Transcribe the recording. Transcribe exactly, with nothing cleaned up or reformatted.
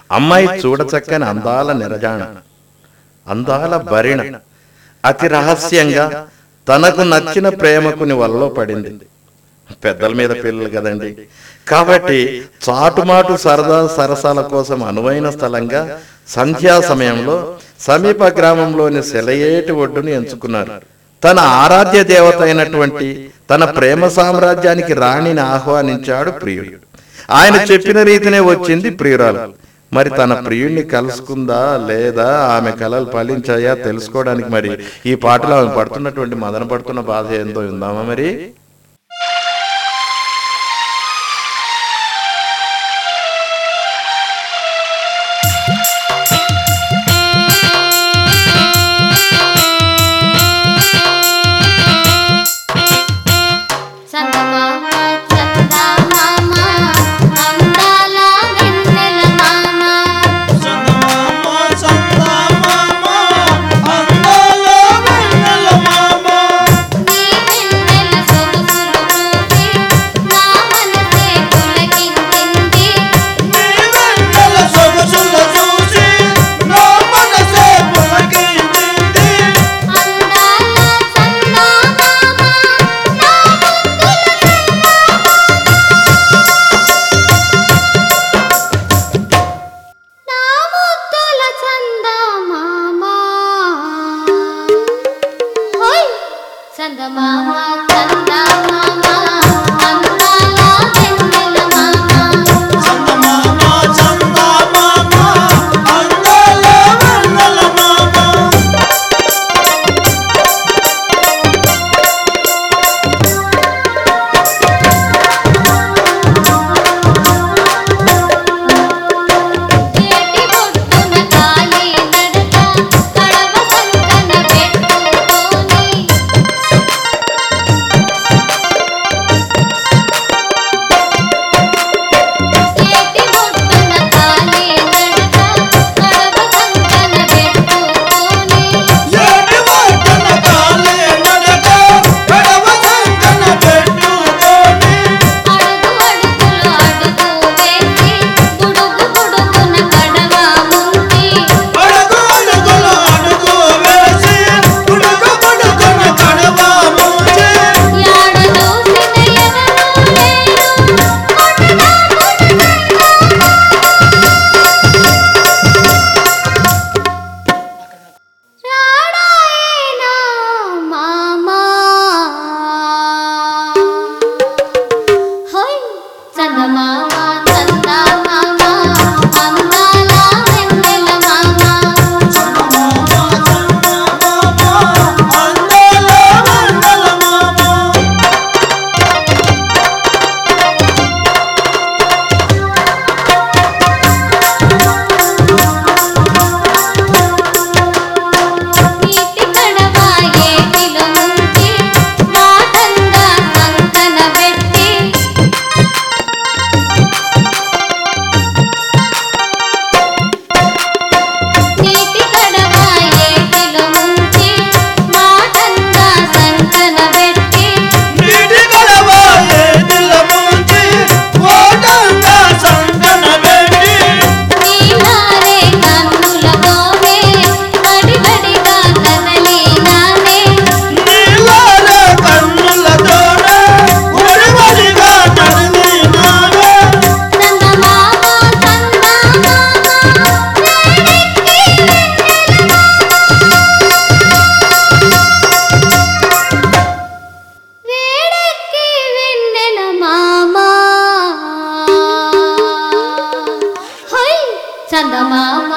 అమ్మాయి చూడచక్కని అందాల నిరజాణ, అందాల భరిణ, అతి రహస్యంగా తనకు నచ్చిన ప్రేమకుని వలలో పడింది. పెద్దల మీద పిల్లలు కదండి, కాబట్టి చాటుమాటు సరదా సరసాల కోసం అనువైన స్థలంగా సంధ్యా సమయంలో సమీప గ్రామంలోని సెలయేటి ఒడ్డును ఎంచుకున్నారు. తన ఆరాధ్య దేవత అయినటువంటి తన ప్రేమ సామ్రాజ్యానికి రాణిని ఆహ్వానించాడు ప్రియుడు. ఆయన చెప్పిన రీతినే వచ్చింది ప్రియురాలు. మరి తన ప్రియుణ్ణి కలుసుకుందా లేదా, ఆమె కలలు ఫలించాయా తెలుసుకోవడానికి మరి ఈ పాటలో ఆమె పడుతున్నటువంటి మదన పడుతున్న బాధ ఏందో ఉందామా మరి. చందమామ